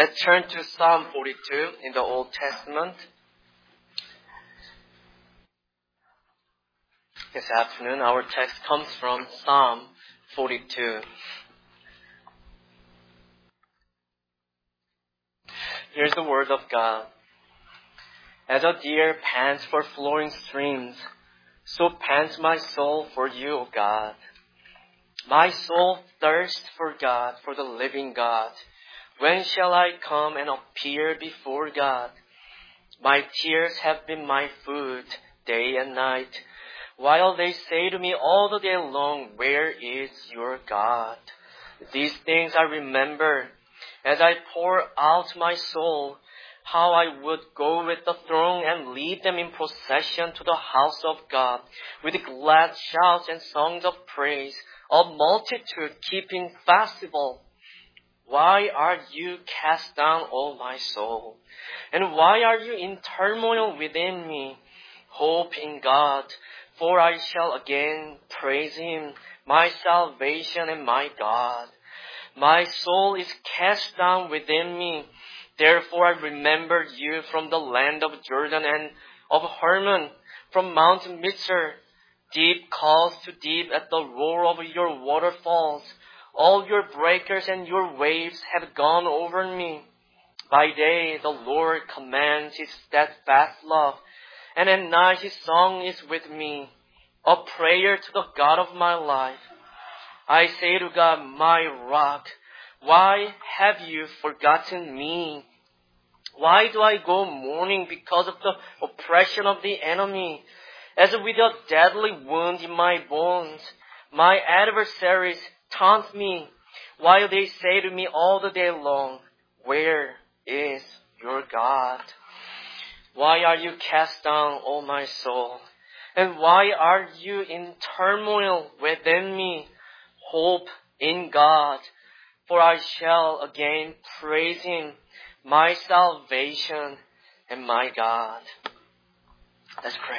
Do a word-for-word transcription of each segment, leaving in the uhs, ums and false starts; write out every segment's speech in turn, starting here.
Let's turn to Psalm forty-two in the Old Testament. This afternoon, our text comes from Psalm forty-two. Here's the word of God. As a deer pants for flowing streams, so pants my soul for you, O God. My soul thirsts for God, for the living God. When shall I come and appear before God? My tears have been my food day and night, while they say to me all the day long, where is your God? These things I remember as I pour out my soul, how I would go with the throng and lead them in procession to the house of God, with glad shouts and songs of praise, a multitude keeping festival. Why are you cast down, O my soul? And why are you in turmoil within me? Hope in God, for I shall again praise Him, my salvation and my God. My soul is cast down within me. Therefore I remember you from the land of Jordan and of Hermon, from Mount Mizar. Deep calls to deep at the roar of your waterfalls. All your breakers and your waves have gone over me. By day the Lord commands His steadfast love, and at night His song is with me, a prayer to the God of my life. I say to God, my rock, why have you forgotten me? Why do I go mourning because of the oppression of the enemy? As with a deadly wound in my bones, my adversaries taunt me, while they say to me all the day long, where is your God? Why are you cast down, O my soul? And why are you in turmoil within me? Hope in God, for I shall again praise Him, my salvation and my God. Let's pray.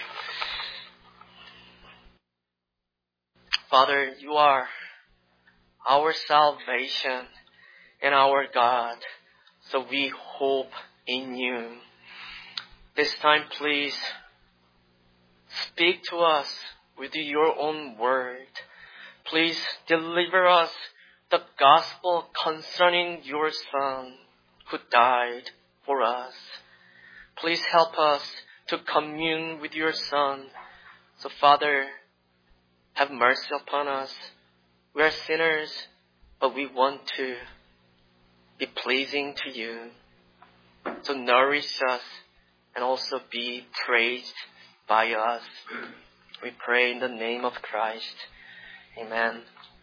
Father, you are our salvation and our God, so we hope in you. This time, please speak to us with your own word. Please deliver us the gospel concerning your Son who died for us. Please help us to commune with your Son. So, Father, have mercy upon us. We are sinners, but we want to be pleasing to you. So nourish us and also be praised by us. We pray in the name of Christ. Amen.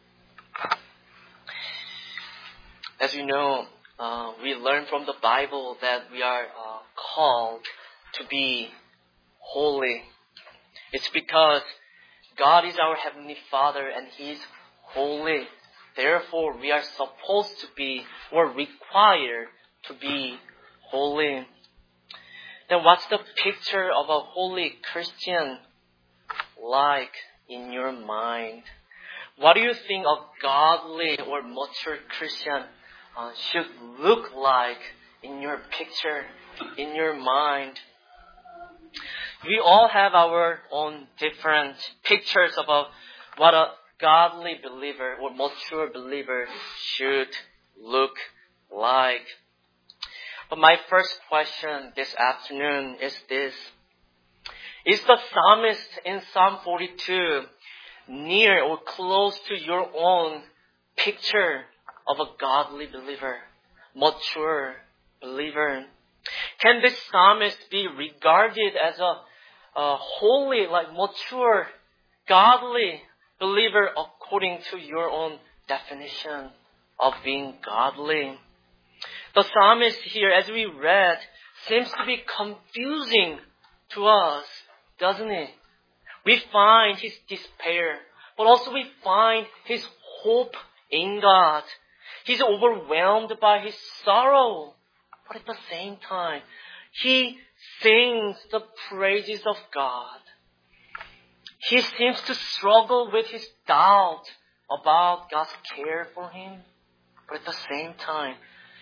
As you know, uh, we learn from the Bible that we are uh, called to be holy. It's because God is our Heavenly Father and He is holy. Therefore, we are supposed to be or required to be holy. Then what's the picture of a holy Christian like in your mind? What do you think a godly or mature Christian uh, should look like in your picture, in your mind? We all have our own different pictures about what a godly believer or mature believer should look like. But my first question this afternoon is this. Is the psalmist in Psalm forty-two near or close to your own picture of a godly believer, mature believer? Can this psalmist be regarded as a, a holy, like mature, godly believer according to your own definition of being godly? The psalmist here, as we read, seems to be confusing to us, doesn't it? We find his despair, but also we find his hope in God. He's overwhelmed by his sorrow, but at the same time, he sings the praises of God. He seems to struggle with his doubt about God's care for him, but at the same time,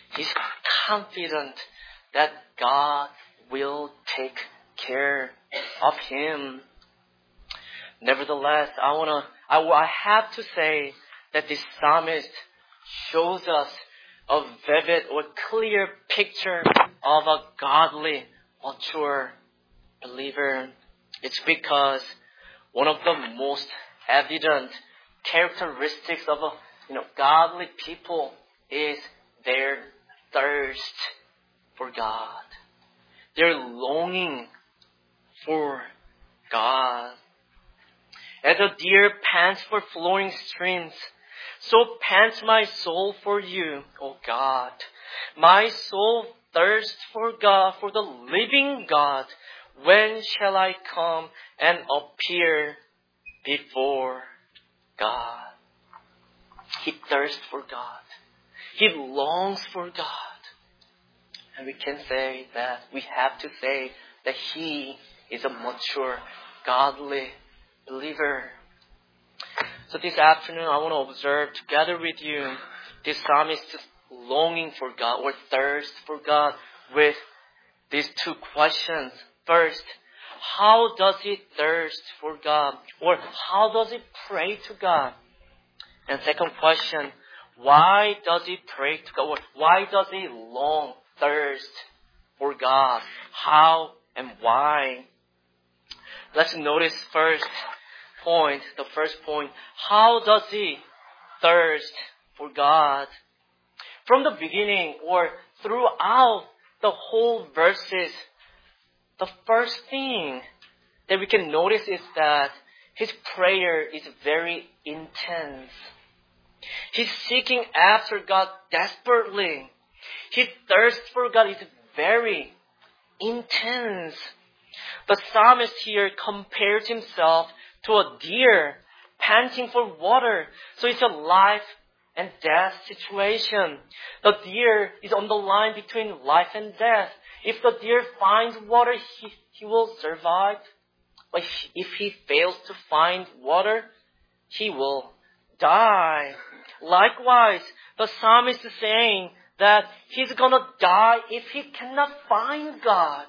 He's confident that God will take care of him. Nevertheless, I wanna, I, I have to say that this psalmist shows us a vivid or clear picture of a godly, mature believer. It's because one of the most evident characteristics of a you know godly people is their thirst for God. Their longing for God. As a deer pants for flowing streams, so pants my soul for you, O God. My soul thirsts for God, for the living God. When shall I come and appear before God? He thirsts for God. He longs for God. And we can say that, we have to say that he is a mature, godly believer. So this afternoon, I want to observe together with you this psalmist's longing for God or thirst for God with these two questions. First, how does he thirst for God? Or how does he pray to God? And second question, why does he pray to God? Or why does he long, thirst for God? How and why? Let's notice first point, the first point. How does he thirst for God? From the beginning or throughout the whole verses, the first thing that we can notice is that his prayer is very intense. He's seeking after God desperately. His thirst for God is very intense. The psalmist here compares himself to a deer panting for water. So it's a life and death situation. The deer is on the line between life and death. If the deer finds water, he, he will survive. But if he fails to find water, he will die. Likewise, the psalmist is saying that he's gonna die if he cannot find God.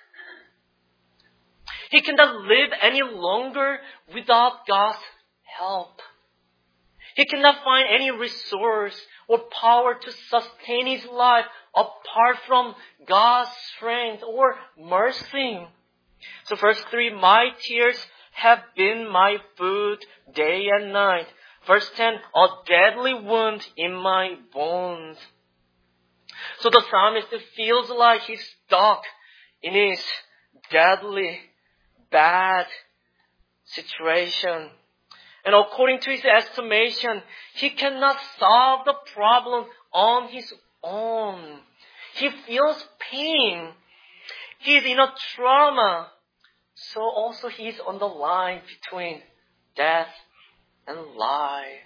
He cannot live any longer without God's help. He cannot find any resource or power to sustain his life apart from God's strength or mercy. So verse three, my tears have been my food day and night. Verse ten, a deadly wound in my bones. So the psalmist feels like he's stuck in his deadly, bad situation. And according to his estimation, he cannot solve the problem on his own. He feels pain. He is in a trauma. So also he is on the line between death and life.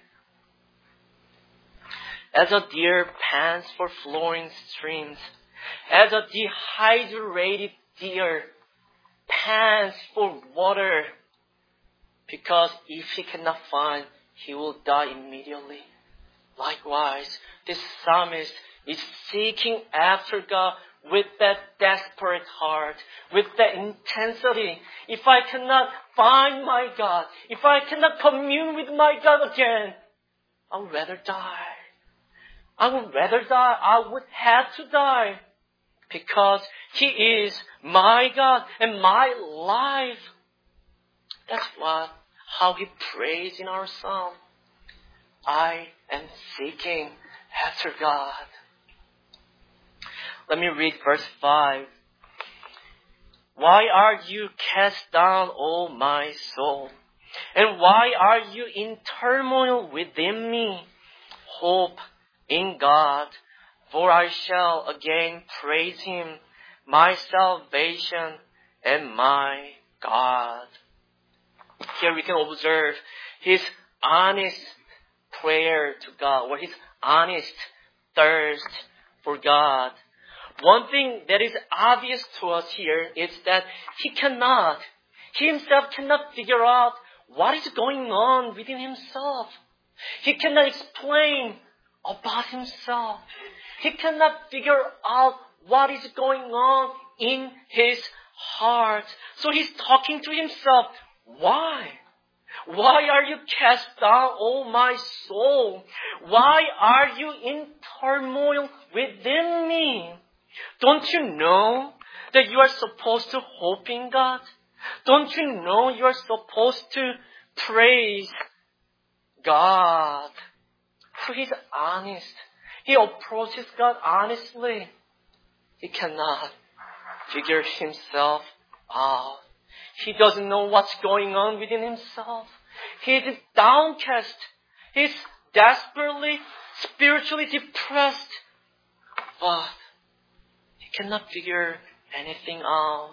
As a deer pants for flowing streams, as a dehydrated deer pants for water, because if he cannot find, he will die immediately. Likewise, this psalmist is seeking after God with that desperate heart, with that intensity. If I cannot find my God, if I cannot commune with my God again, I would rather die. I would rather die. I would have to die. Because He is my God and my life. That's what, how He prays in our psalm. I am seeking after God. Let me read verse five. Why are you cast down, O my soul? And why are you in turmoil within me? Hope in God, for I shall again praise Him, my salvation and my God. Here we can observe his honest prayer to God, or his honest thirst for God. One thing that is obvious to us here is that he cannot, he himself cannot figure out what is going on within himself. He cannot explain about himself. He cannot figure out what is going on in his heart. So he's talking to himself. Why? Why are you cast down, O my soul? Why are you in turmoil within me? Don't you know that you are supposed to hope in God? Don't you know you are supposed to praise God? So he's honest. He approaches God honestly. He cannot figure himself out. He doesn't know what's going on within himself. He is downcast. He's desperately, spiritually depressed. But he cannot figure anything out.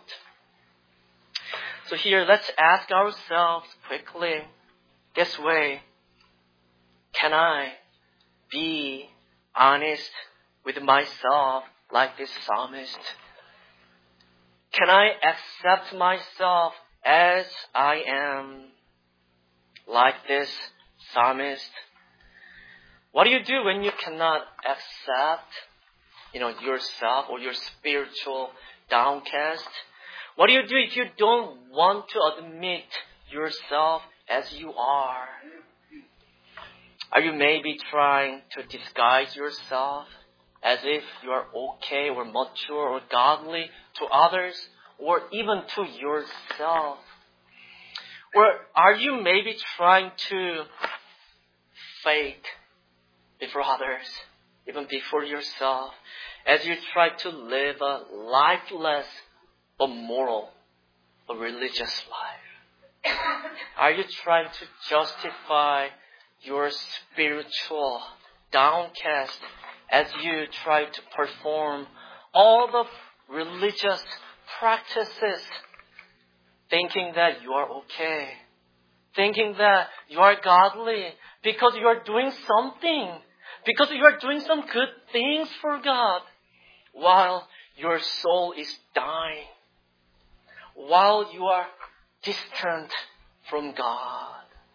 So here, let's ask ourselves quickly, this way, can I be honest with myself like this psalmist? Can I accept myself as I am like this psalmist? What do you do when you cannot accept, you know, yourself or your spiritual downcast? What do you do if you don't want to admit yourself as you are? Are you maybe trying to disguise yourself as if you are okay or mature or godly to others or even to yourself? Or are you maybe trying to fake before others, even before yourself, as you try to live a lifeless but moral, a religious life? Are you trying to justify your spiritual downcast as you try to perform all the religious practices, thinking that you are okay, thinking that you are godly because you are doing something, because you are doing some good things for God, while your soul is dying, while you are distant from God?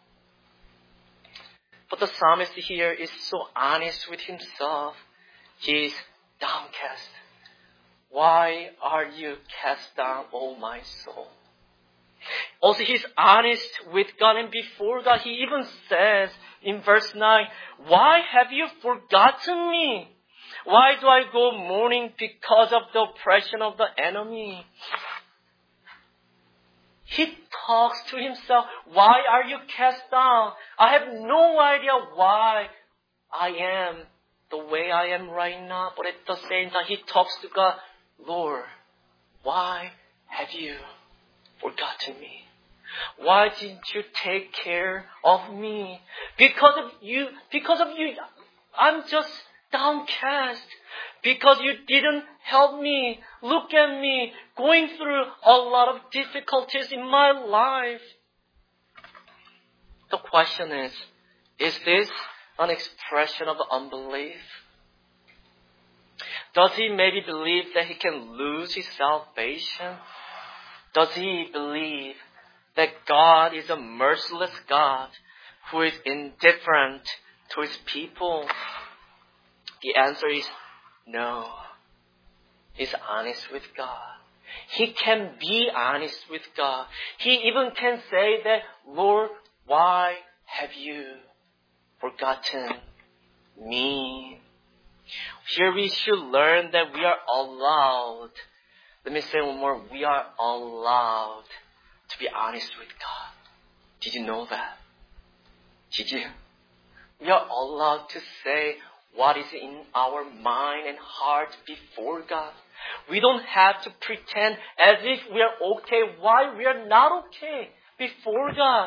But the psalmist here is so honest with himself. He is downcast. Why are you cast down, O my soul? Also, he's honest with God and before God. He even says in verse nine, why have you forgotten me? Why do I go mourning because of the oppression of the enemy? He talks to himself. Why are you cast down? I have no idea why I am the way I am right now. But at the same time, he talks to God. Lord, why have you forgotten me? Why didn't you take care of me? Because of you, because of you, I'm just downcast. Because you didn't help me. Look at me going through a lot of difficulties in my life. The question is, is this an expression of unbelief? Does he maybe believe that he can lose his salvation? Does he believe that God is a merciless God who is indifferent to his people? The answer is no. He's honest with God. He can be honest with God. He even can say that, Lord, why have you forgotten me? Here we should learn that we are allowed. Let me say one more. We are allowed to be honest with God. Did you know that? Did you? We are allowed to say what is in our mind and heart before God. We don't have to pretend as if we are okay while we are not okay before God.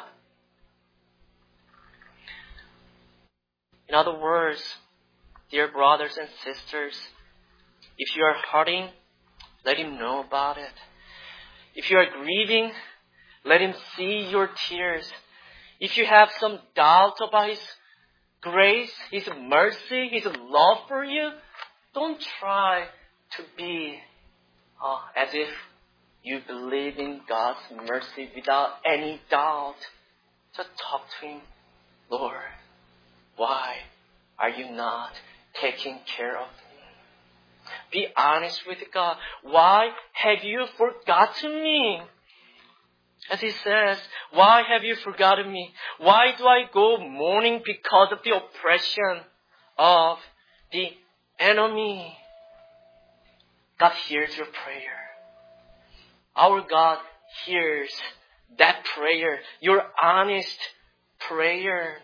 In other words, dear brothers and sisters, if you are hurting, let Him know about it. If you are grieving, let Him see your tears. If you have some doubt about His grace, His mercy, His love for you, don't try to be uh, as if you believe in God's mercy without any doubt. Just talk to Him. Lord, why are you not taking care of me? Be honest with God. Why have you forgotten me? As he says, why have you forgotten me? Why do I go mourning because of the oppression of the enemy? God hears your prayer. Our God hears that prayer, your honest prayer.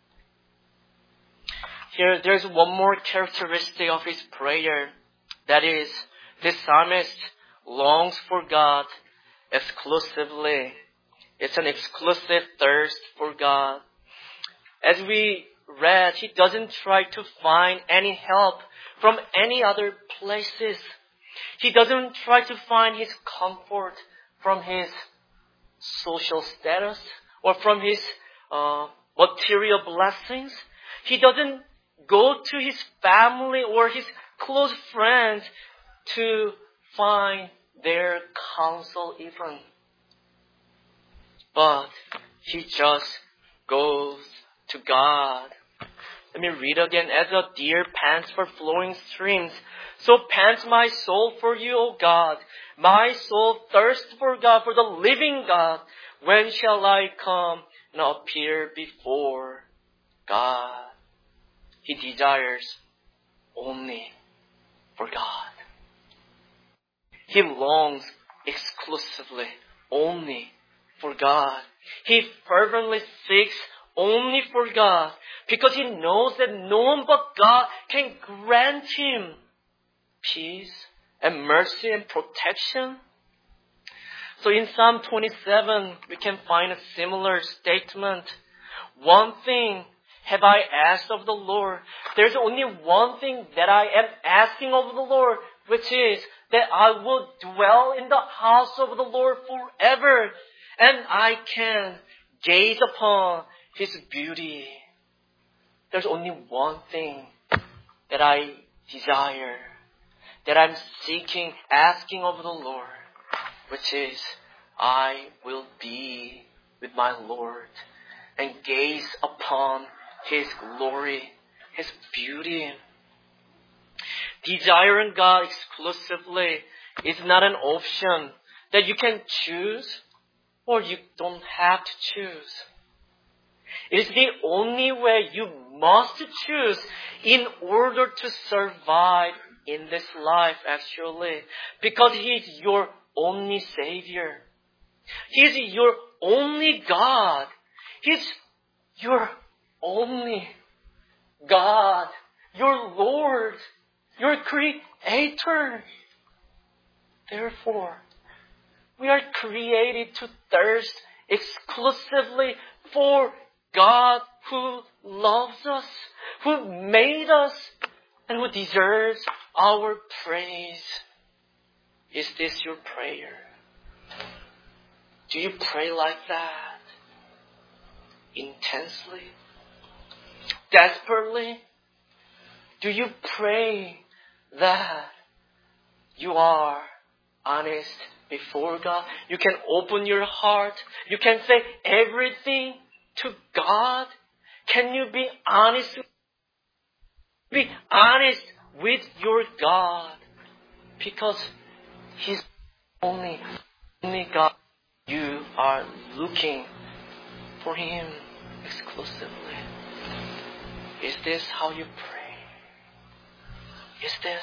Here, there's one more characteristic of his prayer. That is, this psalmist longs for God exclusively. It's an exclusive thirst for God. As we read, he doesn't try to find any help from any other places. He doesn't try to find his comfort from his social status or from his uh, material blessings. He doesn't go to his family or his close friends to find their counsel even. But he just goes to God. Let me read again. As a deer pants for flowing streams, so pants my soul for you, O God. My soul thirsts for God, for the living God. When shall I come and appear before God? He desires only for God. He longs exclusively only for God. He fervently seeks only for God because he knows that no one but God can grant him peace and mercy and protection. So in Psalm twenty-seven, we can find a similar statement. One thing have I asked of the Lord. There's only one thing that I am asking of the Lord, which is that I will dwell in the house of the Lord forever, and I can gaze upon His beauty. There's only one thing that I desire, that I'm seeking, asking of the Lord, which is I will be with my Lord and gaze upon His glory, His beauty. Desiring God exclusively is not an option that you can choose or you don't have to choose. It is the only way you must choose in order to survive in this life, actually. Because He is your only Savior. He is your only God. He's your only God, your Lord, your Creator. Therefore, we are created to thirst exclusively for God who loves us, who made us, and who deserves our praise. Is this your prayer? Do you pray like that? Intensely? Desperately? Do you pray that you are honest before God? You can open your heart. You can say everything to God. Can you be honest? Be honest with your God. Because He's only, only God. You are looking for Him exclusively. Is this how you pray? Is this?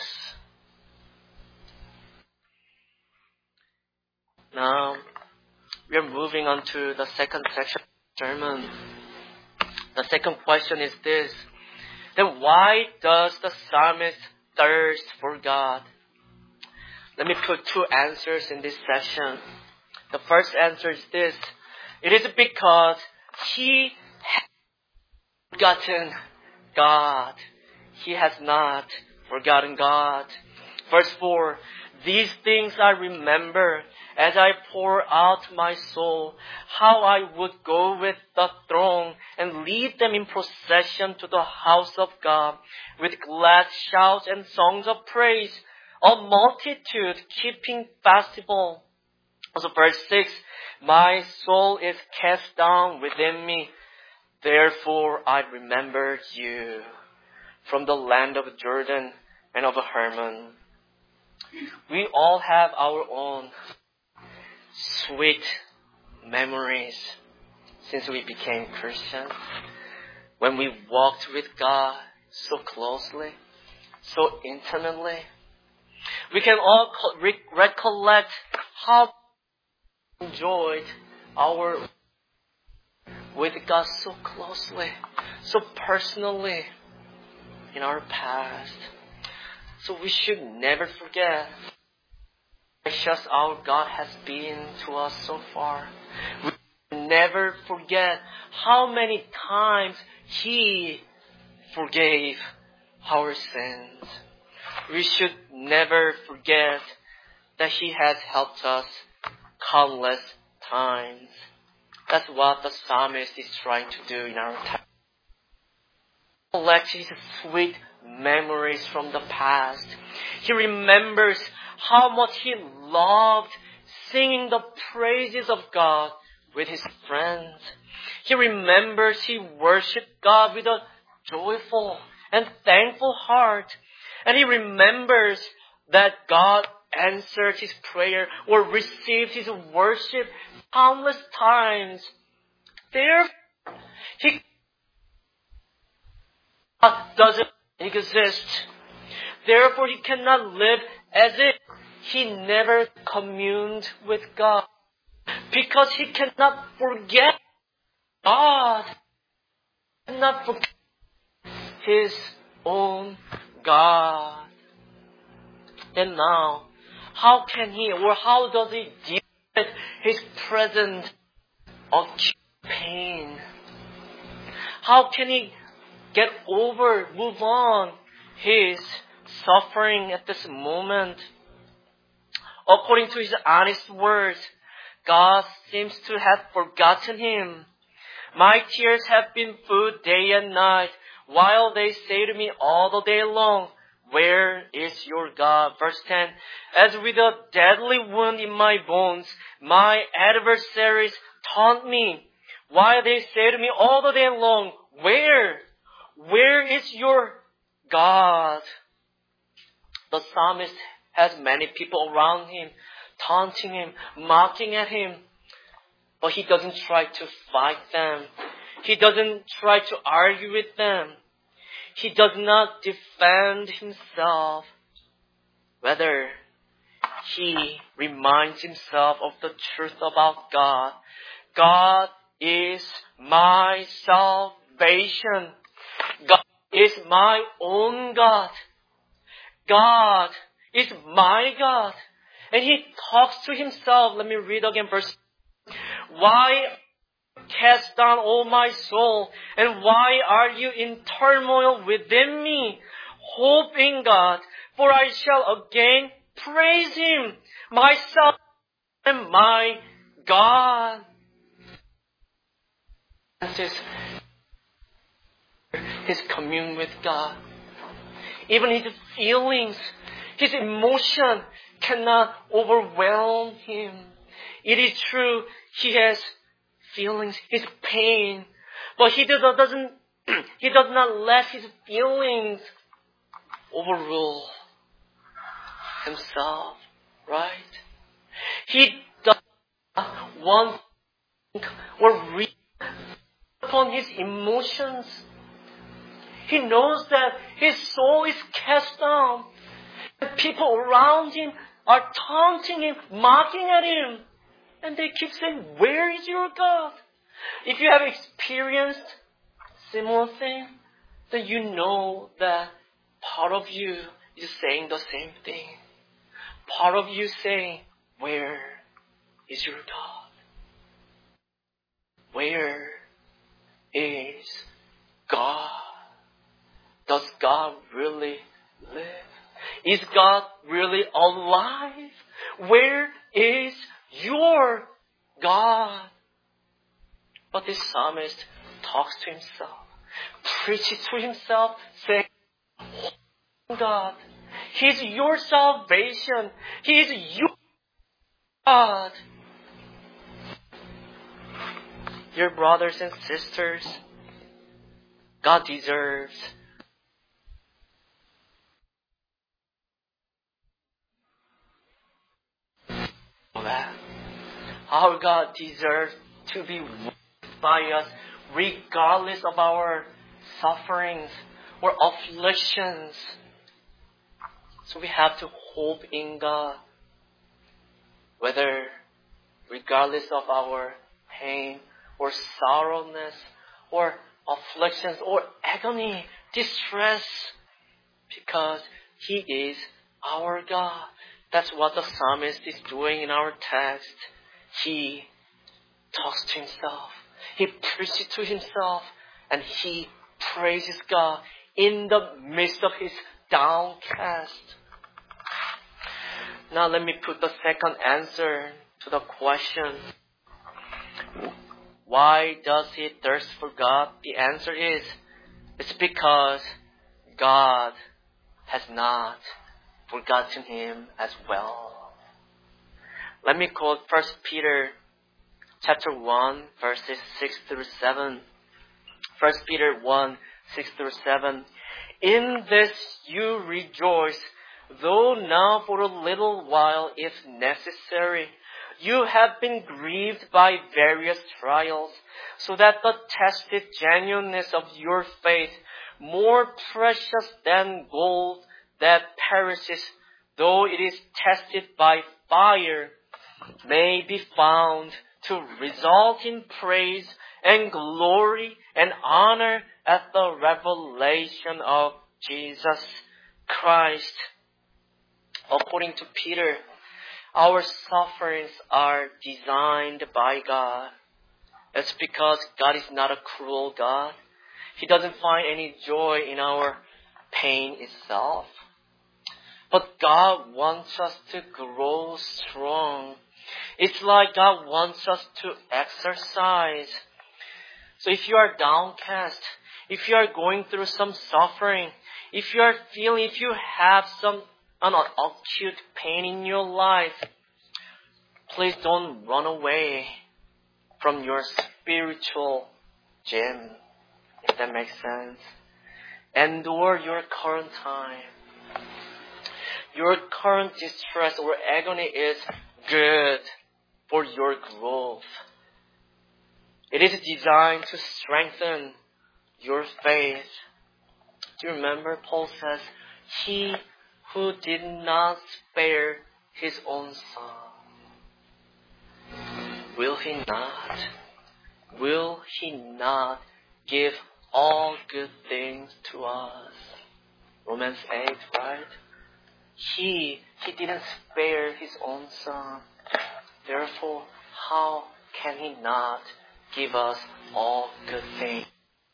Now, we are moving on to the second section of the sermon. The second question is this. Then why does the psalmist thirst for God? Let me put two answers in this section. The first answer is this. It is because he has forgotten God. He has not forgotten God. Verse four. These things I remember as I pour out my soul, how I would go with the throng and lead them in procession to the house of God with glad shouts and songs of praise, a multitude keeping festival. Also verse six, my soul is cast down within me, therefore I remember you. from the land of Jordan and of Hermon. We all have our own sweet memories since we became Christians. When we walked with God so closely, so intimately, we can all re- recollect how we enjoyed our with God so closely, so personally in our past. So we should never forget how precious our God has been to us so far. We should never forget how many times He forgave our sins. We should never forget that He has helped us countless times. That's what the psalmist is trying to do in our time. Collect his sweet memories from the past. He remembers how much he loved singing the praises of God with his friends. He remembers he worshipped God with a joyful and thankful heart. And he remembers that God answered his prayer or received his worship countless times. Therefore, he God doesn't exist. Therefore, he cannot live as if he never communed with God. Because he cannot forget God. He cannot forget his own God. And now, how can he or how does he deal with his present acute pain? How can he get over, move on his suffering at this moment? According to his honest words, God seems to have forgotten him. My tears have been food day and night, while they say to me all the day long, where is your God? Verse ten, as with a deadly wound in my bones, my adversaries taunt me, while they say to me all the day long, where? Where is your God? The psalmist has many people around him, taunting him, mocking at him. But he doesn't try to fight them. He doesn't try to argue with them. He does not defend himself. Rather, he reminds himself of the truth about God. God is my salvation. God is my own God. God is my God. And he talks to himself. Let me read again verse. Why cast down, O my soul, and why are you in turmoil within me? Hope in God, for I shall again praise him, myself and my God. His, his commune with God. Even his feelings, his emotion cannot overwhelm him. It is true, he has feelings, his pain, but he does not, doesn't, he does not let his feelings overrule himself, right? He does not want or read upon his emotions. He knows that his soul is cast down. And people around him are taunting him, mocking at him. And they keep saying, where is your God? If you have experienced similar thing, then you know that part of you is saying the same thing. Part of you saying, where is your God? Where is God? Does God really live? Is God really alive? Where is your God? But this psalmist talks to himself, preaches to himself, saying, God, He's your salvation. He is your God. Dear brothers and sisters, God deserves Our God deserves to be worshipped by us regardless of our sufferings or afflictions. So we have to hope in God, whether regardless of our pain or sorrowness or afflictions or agony, distress, because He is our God. That's what the psalmist is doing in our text. He talks to himself. He preaches to himself, and he praises God in the midst of his downcast. Now let me put the second answer to the question. Why does he thirst for God? The answer is, it's because God has not forgotten him as well. Let me quote First Peter chapter one, verses six through seven. First Peter one, six through seven. In this you rejoice, though now for a little while, if necessary, you have been grieved by various trials, so that the tested genuineness of your faith, more precious than gold that perishes, though it is tested by fire, may be found to result in praise and glory and honor at the revelation of Jesus Christ. According to Peter, our sufferings are designed by God. It's because God is not a cruel God. He doesn't find any joy in our pain itself. But God wants us to grow strong. It's like God wants us to exercise. So if you are downcast, if you are going through some suffering, if you are feeling, if you have some an acute pain in your life, please don't run away from your spiritual gym, if that makes sense. Endure your current time. Your current distress or agony is good for your growth. It is designed to strengthen your faith. Do you remember Paul says, He who did not spare his own son, will he not, will he not give all good things to us? Romans eight, right? He, he didn't spare his own son. Therefore, how can he not give us all good things?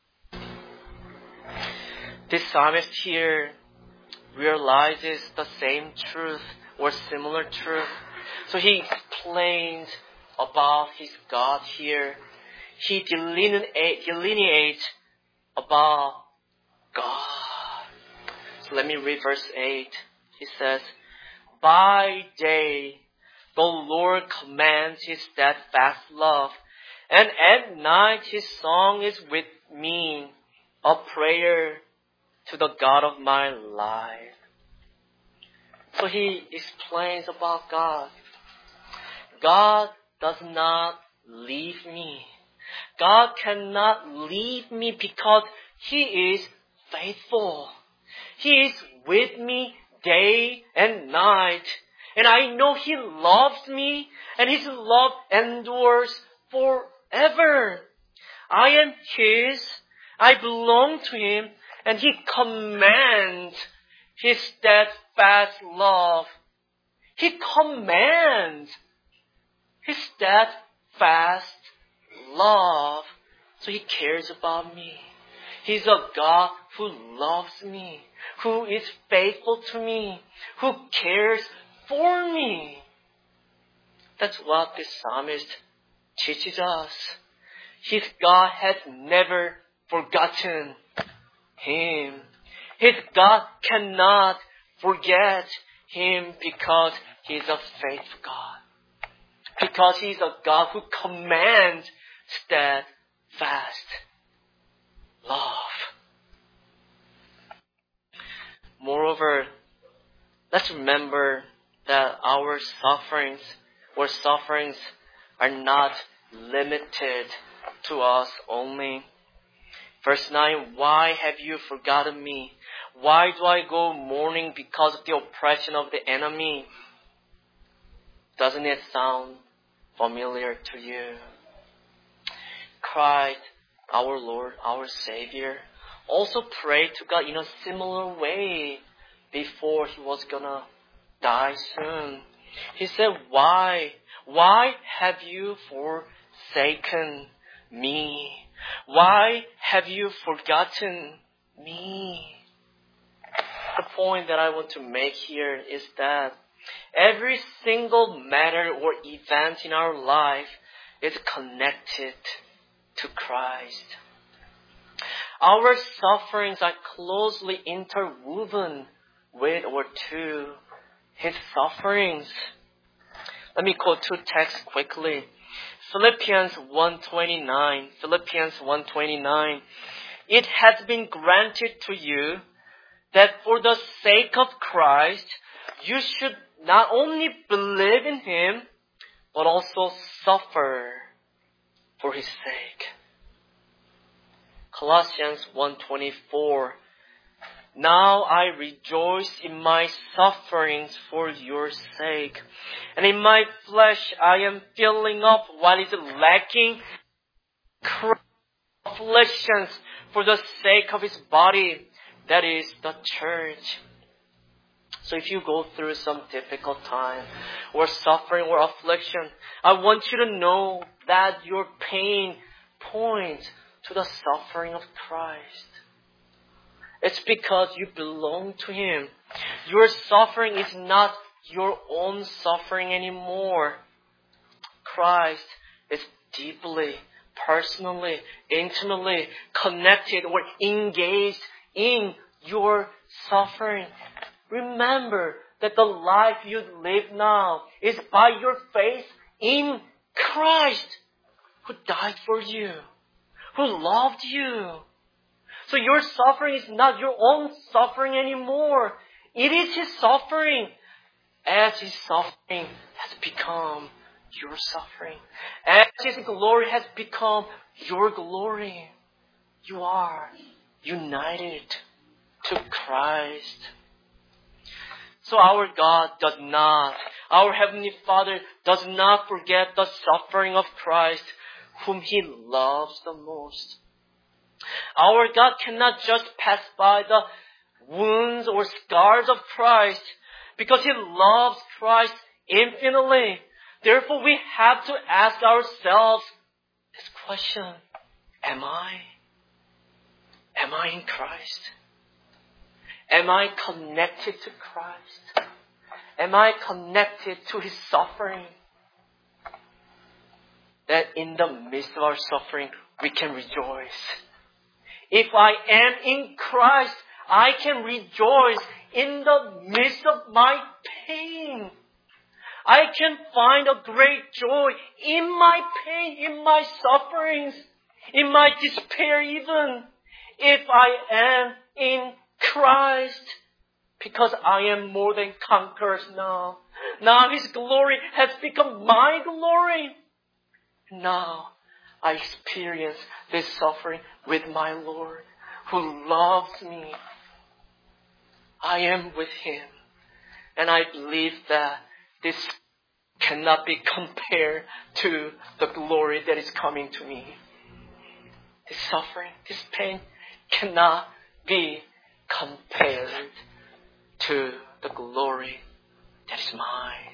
This psalmist here realizes the same truth or similar truth. So he explains about his God here. He delineates delineate about God. So let me read verse eight. He says, by day the Lord commands his steadfast love, and at night his song is with me, a prayer to the God of my life. So he explains about God. God does not leave me. God cannot leave me because He is faithful. He is with me day and night. And I know He loves me, and His love endures forever. I am His. I belong to Him. And He commands His steadfast love. He commands His steadfast love. So He cares about me. He's a God who loves me, who is faithful to me, who cares for me. That's what this psalmist teaches us. His God has never forgotten him. His God cannot forget him because He's a faithful God. Because He's a God who commands steadfast love. Moreover, let's remember that our sufferings or sufferings are not limited to us only. Verse nine, why have you forgotten me? Why do I go mourning because of the oppression of the enemy? Doesn't it sound familiar to you? Christ, our Lord, our Savior, also prayed to God in a similar way before He was gonna die soon. He said, why? Why have you forsaken me? Why have you forgotten me? The point that I want to make here is that every single matter or event in our life is connected to Christ. Our sufferings are closely interwoven with or to His sufferings. Let me quote two texts quickly. Philippians one twenty-nine. Philippians one twenty-nine. It has been granted to you that for the sake of Christ, you should not only believe in Him, but also suffer for His sake. Colossians one twenty-four. Now I rejoice in my sufferings for your sake. And in my flesh I am filling up what is lacking, afflictions for the sake of His body, that is the church. So if you go through some difficult time or suffering or affliction, I want you to know that your pain points to the suffering of Christ. It's because you belong to Him. Your suffering is not your own suffering anymore. Christ is deeply, personally, intimately connected or engaged in your suffering. Remember that the life you live now is by your faith in Christ, who died for you, who loved you. So your suffering is not your own suffering anymore. It is His suffering. As His suffering has become your suffering. As His glory has become your glory. You are united to Christ. So our God does not, our Heavenly Father does not forget the suffering of Christ, whom He loves the most. Our God cannot just pass by the wounds or scars of Christ because He loves Christ infinitely. Therefore, we have to ask ourselves this question: Am I? Am I in Christ? Am I connected to Christ? Am I connected to His suffering? That in the midst of our suffering, we can rejoice. If I am in Christ, I can rejoice in the midst of my pain. I can find a great joy in my pain, in my sufferings, in my despair even, if I am in Christ. Because I am more than conquerors now. Now His glory has become my glory. Now I experience this suffering with my Lord, who loves me. I am with Him. And I believe that this cannot be compared to the glory that is coming to me. This suffering, this pain cannot be compared to the glory that is mine.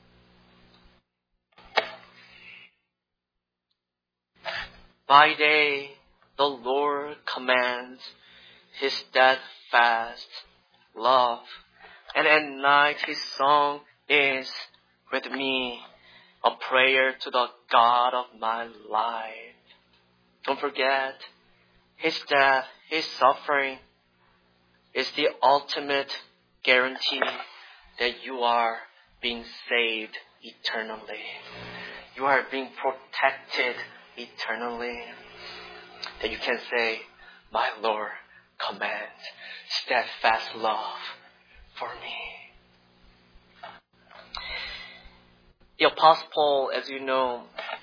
By day, the Lord commands His steadfast love, and at night His song is with me, a prayer to the God of my life. Don't forget, His death, His suffering is the ultimate guarantee that you are being saved eternally. You are being protected eternally. That you can say, my Lord commands steadfast love for me. The Apostle Paul, as you know,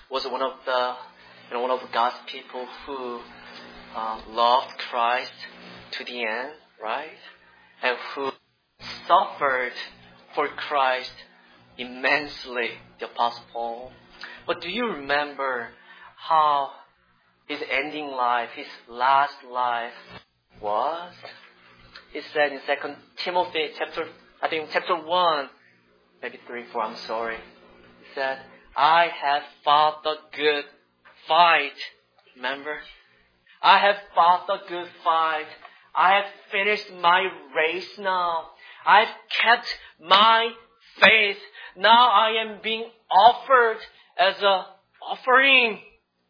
was one of the, you know, one of God's people who uh, loved Christ to the end, right? And who suffered for Christ immensely, the Apostle Paul. But do you remember how his ending life, his last life was? He said in Second Timothy chapter, I think chapter one, maybe three, four, I'm sorry. He said, I have fought the good fight. Remember? I have fought the good fight. I have finished my race now. I've kept my faith. Now I am being offered as an offering.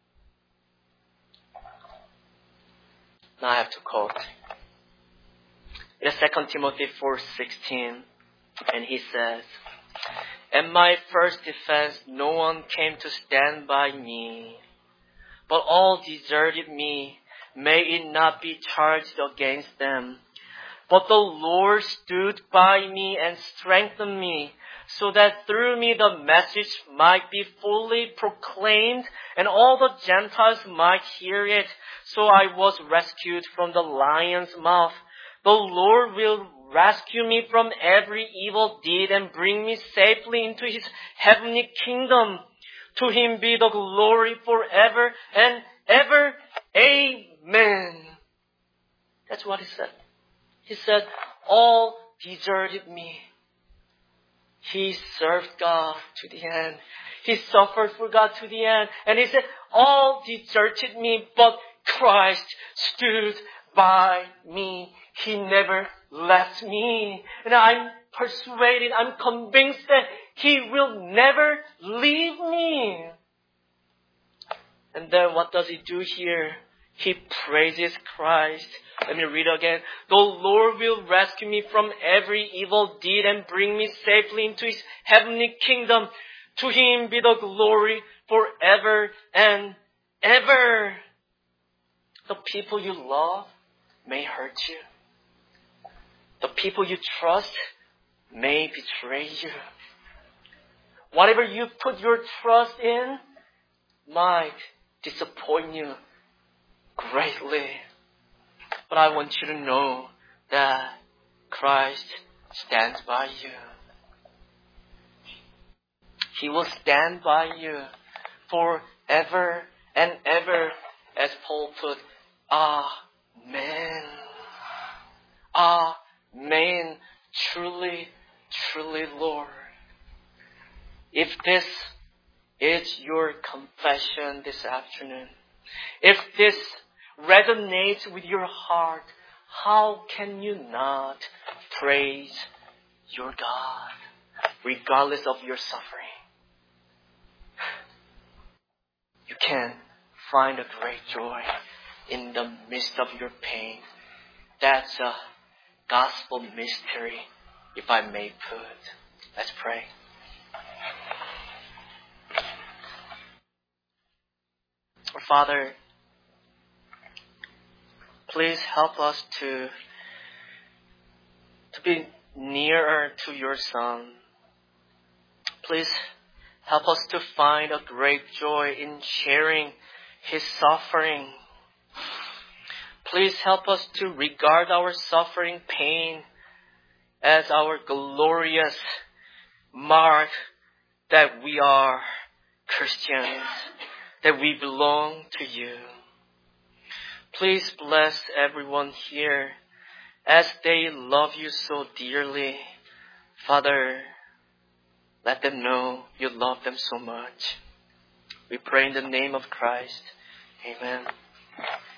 Now I have to quote. In Second Timothy four sixteen, and he says, "At my first defense, no one came to stand by me, but all deserted me. May it not be charged against them. But the Lord stood by me and strengthened me, so that through me the message might be fully proclaimed, and all the Gentiles might hear it. So I was rescued from the lion's mouth. The Lord will rescue me from every evil deed and bring me safely into His heavenly kingdom. To Him be the glory forever and ever. Amen." That's what he said. He said, all deserted me. He served God to the end. He suffered for God to the end. And he said, all deserted me, but Christ stood by me. He never left me. And I'm persuaded, I'm convinced that He will never leave me. And then what does He do here? He praises Christ. Let me read again. The Lord will rescue me from every evil deed and bring me safely into His heavenly kingdom. To Him be the glory forever and ever. The people you love may hurt you. The people you trust may betray you. Whatever you put your trust in might disappoint you greatly. But I want you to know that Christ stands by you. He will stand by you forever and ever, as Paul put, Amen. Amen. Truly, truly, Lord. If this is your confession this afternoon, if this resonates with your heart, how can you not praise your God regardless of your suffering? You can find a great joy in the midst of your pain. That's a gospel mystery, if I may put. Let's pray. Our Father, please help us to, to be nearer to your Son. Please help us to find a great joy in sharing His suffering. Please help us to regard our suffering pain as our glorious mark that we are Christians, that we belong to you. Please bless everyone here as they love you so dearly. Father, let them know you love them so much. We pray in the name of Christ. Amen.